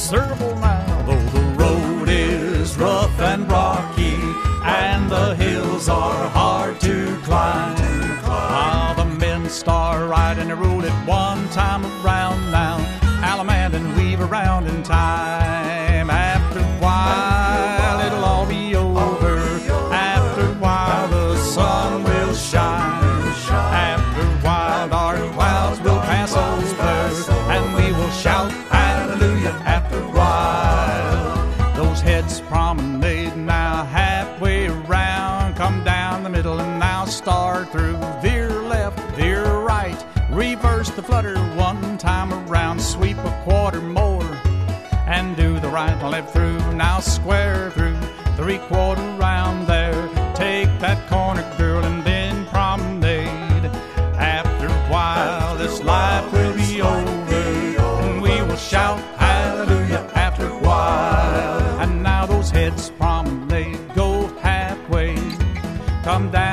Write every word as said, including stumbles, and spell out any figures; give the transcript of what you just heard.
serviceable now. Though the road is rough and rocky and the hills are hard to climb, while the men start riding the road at one time around now, Alamand and weave around in time. After a while it'll all be over. After a while the sun will shine. After a while dark clouds will pass over and we will shout hallelujah. After a while those heads promenade now halfway around, come down the middle and now start through. Veer left, veer right, reverse the flutter one time around, sweep a quarter more and do the right and left through. Now square through, three quarter round there, take that corner girl and then promenade. After a while this life will be over and we will shout hallelujah. After a while, and now those heads promenade, go halfway, come down